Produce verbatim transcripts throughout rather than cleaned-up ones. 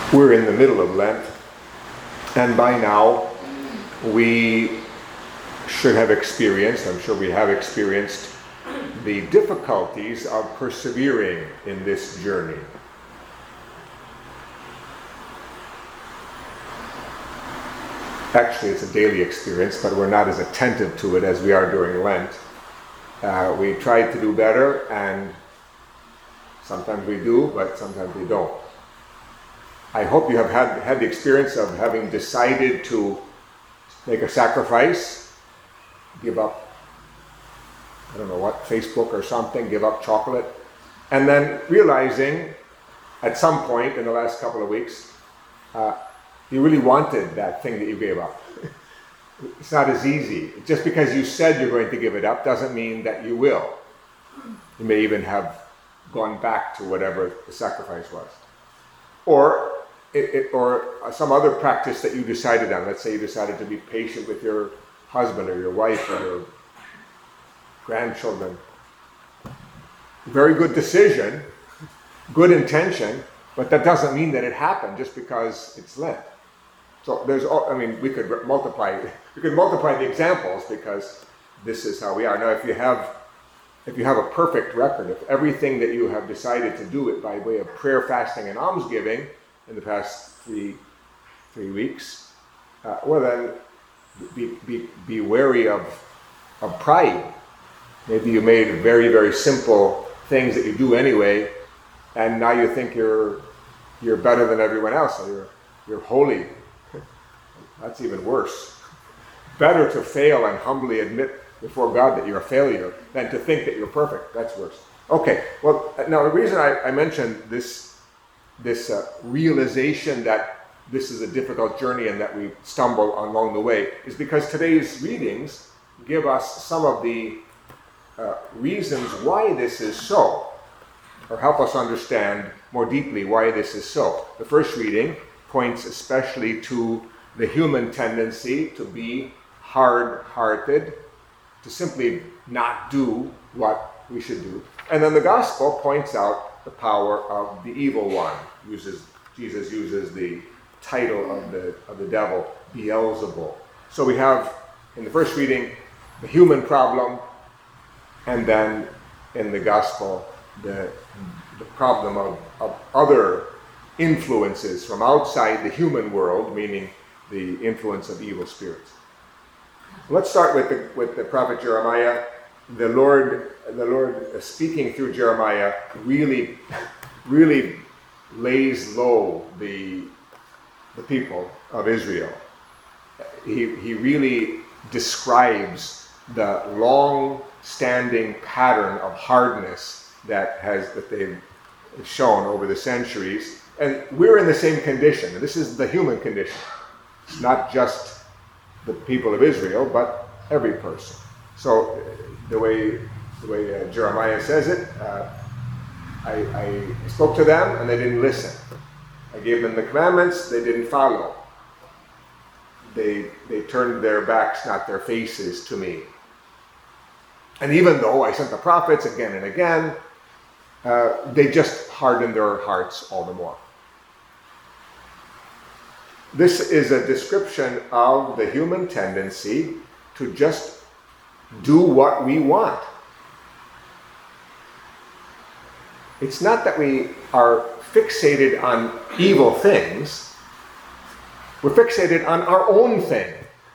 We're in the middle of Lent, and by now we should have experienced, I'm sure we have experienced, the difficulties of persevering in this journey. Actually, it's a daily experience, but we're not as attentive to it as we are during Lent. Uh, we try to do better, and sometimes we do, but sometimes we don't. I hope you have had, had the experience of having decided to make a sacrifice, give up, I don't know what, Facebook or something, give up chocolate, and then realizing at some point in the last couple of weeks, uh, you really wanted that thing that you gave up. It's not as easy. Just because you said you're going to give it up doesn't mean that you will. You may even have gone back to whatever the sacrifice was. Or It, it, or some other practice that you decided on. Let's say you decided to be patient with your husband or your wife or your grandchildren. Very good decision, good intention, but that doesn't mean that it happened just because it's Lent. So there's, I mean, we could multiply, we could multiply the examples because this is how we are. Now, if you have, if you have a perfect record, if everything that you have decided to do it by way of prayer, fasting, and almsgiving in the past three three weeks, uh, well then, be, be, be wary of, of pride. Maybe you made very, very simple things that you do anyway, and now you think you're you're better than everyone else, or you're, you're holy. That's even worse. Better to fail and humbly admit before God that you're a failure than to think that you're perfect. That's worse. Okay, well, now the reason I, I mentioned this this uh, realization that this is a difficult journey and that we stumble along the way is because today's readings give us some of the uh, reasons why this is so, or help us understand more deeply why this is so. The first reading points especially to the human tendency to be hard-hearted, to simply not do what we should do. And then the gospel points out the power of the evil one. Uses Jesus uses the title of the of the devil, Beelzebul. So we have in the first reading the human problem, and then in the gospel the the problem of, of other influences from outside the human world, meaning the influence of evil spirits. Let's start with the with the prophet Jeremiah. The Lord, the Lord uh, speaking through Jeremiah really, really lays low the, the people of Israel. He, he really describes the long-standing pattern of hardness that has that they've shown over the centuries, and we're in the same condition. This is the human condition. It's not just the people of Israel, but every person. So. The way the way uh, Jeremiah says it, uh, I, I spoke to them and they didn't listen. I gave them the commandments, they didn't follow. They they turned their backs, not their faces, to me. And even though I sent the prophets again and again, uh, they just hardened their hearts all the more. This is a description of the human tendency to just do what we want. It's not that we are fixated on evil things. We're fixated on our own thing.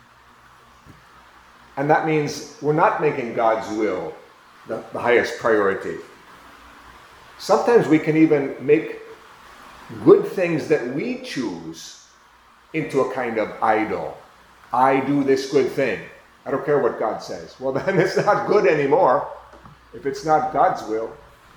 And that means we're not making God's will the, the highest priority. Sometimes we can even make good things that we choose into a kind of idol. I do this good thing. I don't care what God says. Well, then it's not good anymore if it's not God's will.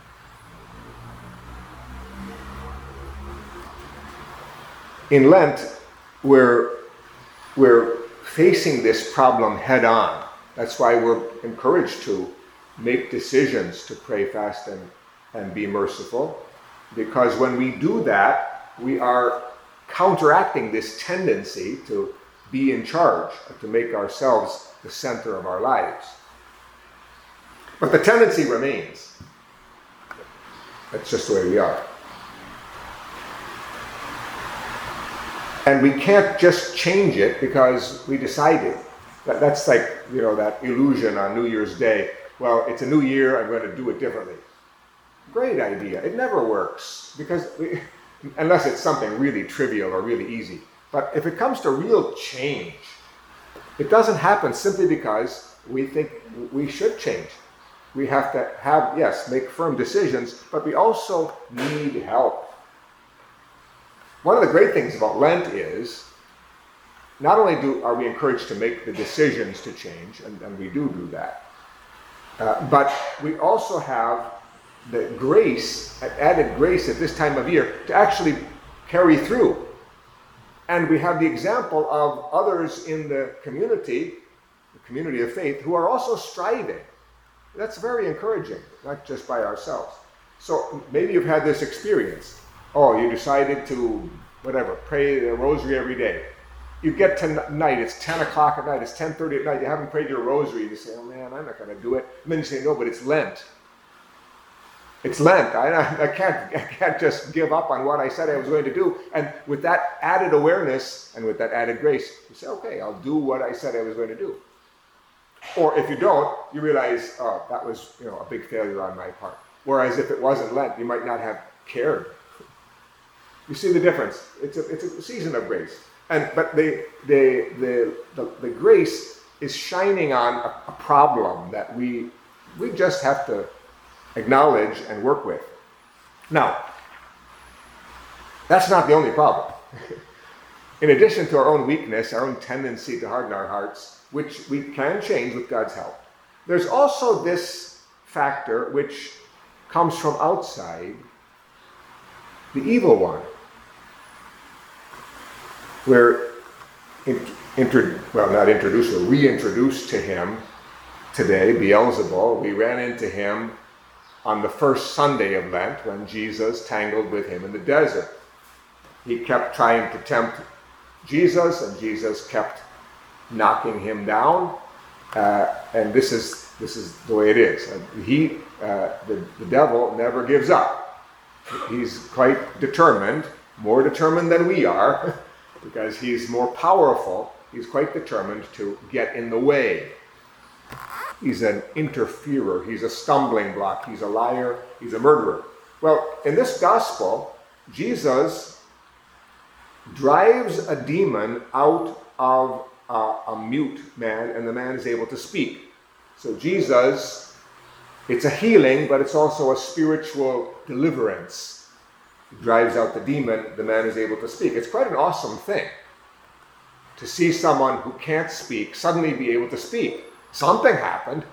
In Lent, we're, we're facing this problem head on. That's why we're encouraged to make decisions to pray, fast, and, and be merciful. Because when we do that, we are counteracting this tendency to be in charge, to make ourselves the center of our lives. But the tendency remains. That's just the way we are. And we can't just change it because we decided. That, that's like, you know, that illusion on New Year's Day. Well, it's a new year, I'm going to do it differently. Great idea. It never works because we, unless it's something really trivial or really easy. But if it comes to real change, it doesn't happen simply because we think we should change. We have to have, yes, make firm decisions, but we also need help. One of the great things about Lent is, not only do are we encouraged to make the decisions to change, and, and we do do that, uh, but we also have the grace, added grace at this time of year to actually carry through. And we have the example of others in the community, the community of faith, who are also striving. That's very encouraging, not just by ourselves. So maybe you've had this experience. Oh, you decided to, whatever, pray the rosary every day. You get to night, it's ten o'clock at night, it's ten thirty at night, you haven't prayed your rosary. You say, oh man, I'm not going to do it. And then you say, no, but it's Lent. It's Lent. I, I can't I can't just give up on what I said I was going to do. And with that added awareness and with that added grace, you say, okay, I'll do what I said I was going to do. Or if you don't, you realize, oh, that was, you know, a big failure on my part. Whereas if it wasn't Lent, you might not have cared. You see the difference. It's a it's a season of grace. And but the the the the, the grace is shining on a, a problem that we we just have to acknowledge and work with. Now, that's not the only problem. In addition to our own weakness, our own tendency to harden our hearts, which we can change with God's help, there's also this factor which comes from outside, the evil one. We're in, intro, well, not introduced, we're reintroduced to him today, Beelzebul. We ran into him on the first Sunday of Lent when Jesus tangled with him in the desert. He kept trying to tempt Jesus, and Jesus kept knocking him down. Uh, and this is this is the way it is. Uh, he, uh, the, the devil, never gives up. He's quite determined, more determined than we are, because he's more powerful. He's quite determined to get in the way. He's an interferer. He's a stumbling block. He's a liar. He's a murderer. Well, in this gospel, Jesus drives a demon out of uh, a mute man, and the man is able to speak. So Jesus, it's a healing, but it's also a spiritual deliverance. He drives out the demon, the man is able to speak. It's quite an awesome thing to see someone who can't speak suddenly be able to speak. Something happened,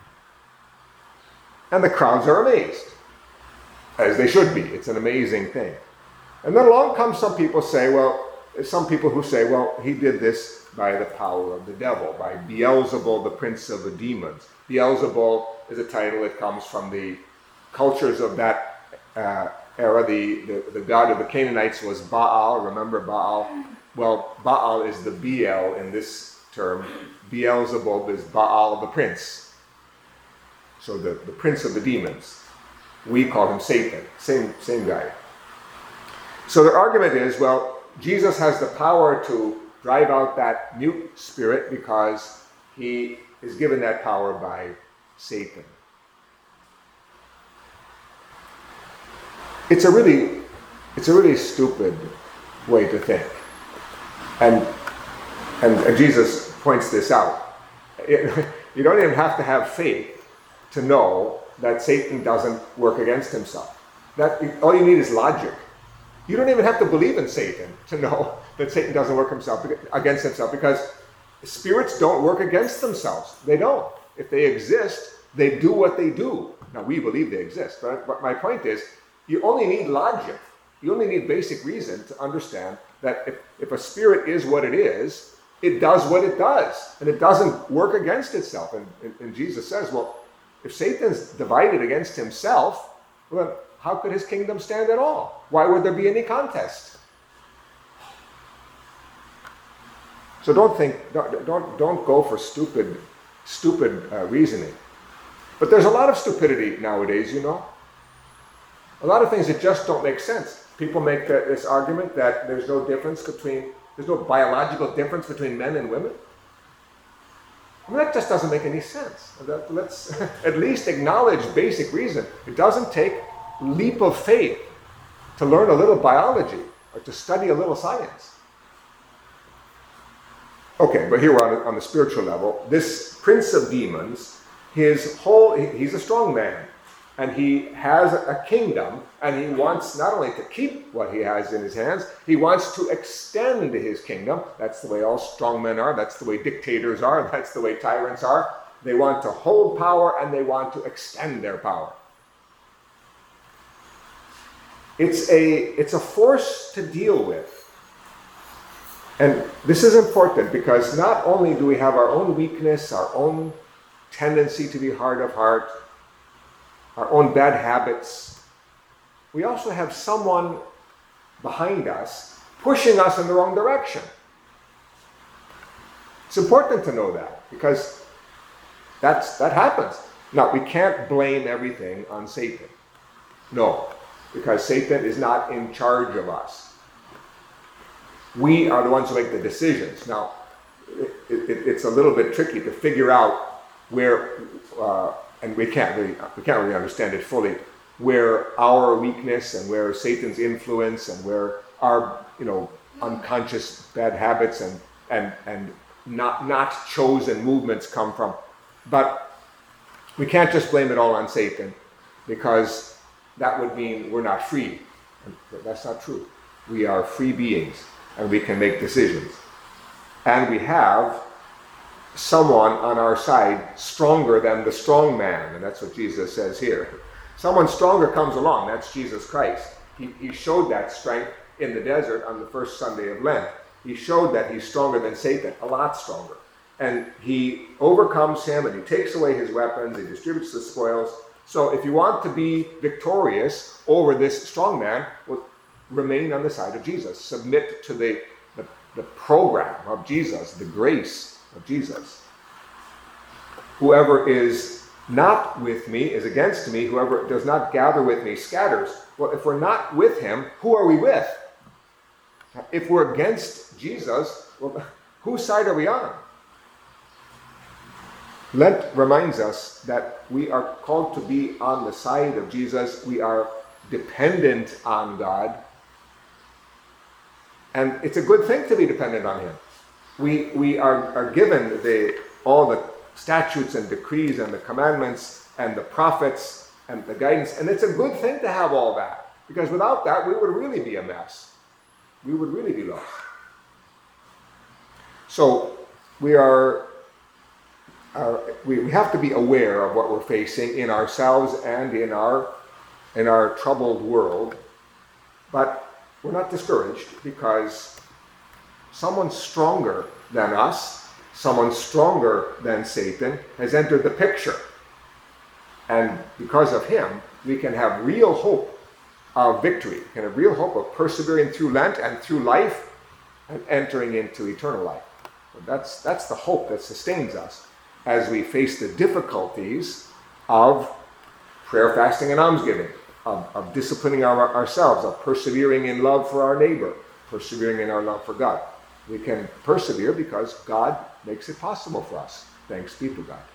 and the crowds are amazed, as they should be. It's an amazing thing. And then along come some people say, well, some people who say, well, he did this by the power of the devil, by Beelzebul, the prince of the demons. Beelzebul is a title that comes from the cultures of that uh, era. The, the, the god of the Canaanites was Baal. Remember Baal? Well, Baal is the Beel in this term. Beelzebub is Baal the prince. So the, the prince of the demons. We call him Satan. Same, same guy. So their argument is, well, Jesus has the power to drive out that mute spirit because he is given that power by Satan. It's a really, it's a really stupid way to think. And, and, and Jesus points this out. It, you don't even have to have faith to know that Satan doesn't work against himself. That all you need is logic. You don't even have to believe in Satan to know that Satan doesn't work himself against himself, because spirits don't work against themselves. They don't. If they exist, they do what they do. Now, we believe they exist, but, but my point is, you only need logic. You only need basic reason to understand that if, if a spirit is what it is, it does what it does, and it doesn't work against itself. And, and, and Jesus says, well, if Satan's divided against himself, well, then how could his kingdom stand at all? Why would there be any contest? So don't think, don't don't, don't go for stupid, stupid uh, reasoning. But there's a lot of stupidity nowadays, you know. A lot of things that just don't make sense. People make the, this argument that there's no difference between There's no biological difference between men and women? I mean, that just doesn't make any sense. Let's at least acknowledge basic reason. It doesn't take leap of faith to learn a little biology or to study a little science. Okay, but here we're on, on the spiritual level. This prince of demons, his whole, he's a strong man, and he has a kingdom, and he wants not only to keep what he has in his hands, he wants to extend his kingdom. That's the way all strong men are. That's the way dictators are. That's the way tyrants are. They want to hold power, and they want to extend their power. It's a, it's a force to deal with. And this is important because not only do we have our own weakness, our own tendency to be hard of heart, our own bad habits, we also have someone behind us pushing us in the wrong direction. It's important to know that because that's, that happens. Now, we can't blame everything on Satan. No, because Satan is not in charge of us. We are the ones who make the decisions. Now, it, it, it's a little bit tricky to figure out where, uh, and we can't really, we can't really understand it fully, where our weakness and where Satan's influence and where our, you know, unconscious bad habits and and and not not chosen movements come from. But we can't just blame it all on Satan, because that would mean we're not free. And that's not true. We are free beings, and we can make decisions. And we have someone on our side stronger than the strong man, and that's what Jesus says here. Someone stronger comes along, that's Jesus Christ. He, he showed that strength in the desert on the first Sunday of Lent. He showed that he's stronger than Satan, a lot stronger. And he overcomes him, and he takes away his weapons, he distributes the spoils. So if you want to be victorious over this strong man, well, remain on the side of Jesus. Submit to the, the, the program of Jesus, the grace of Jesus. Whoever is not with me is against me. Whoever does not gather with me scatters. Well, if we're not with him, who are we with? If we're against Jesus, well, whose side are we on? Lent reminds us that we are called to be on the side of Jesus. We are dependent on God. And it's a good thing to be dependent on him. We, we are, are given the, all the statutes and decrees and the commandments and the prophets and the guidance. And it's a good thing to have all that, because without that, we would really be a mess. We would really be lost. So we are, uh, we, we have to be aware of what we're facing in ourselves and in our, in our troubled world. But we're not discouraged, because someone stronger than us, someone stronger than Satan, has entered the picture. And because of him, we can have real hope of victory, we can have real hope of persevering through Lent and through life and entering into eternal life. So that's, that's the hope that sustains us as we face the difficulties of prayer, fasting, and almsgiving. Of, of disciplining our, ourselves, of persevering in love for our neighbor, persevering in our love for God. We can persevere because God makes it possible for us. Thanks be to God.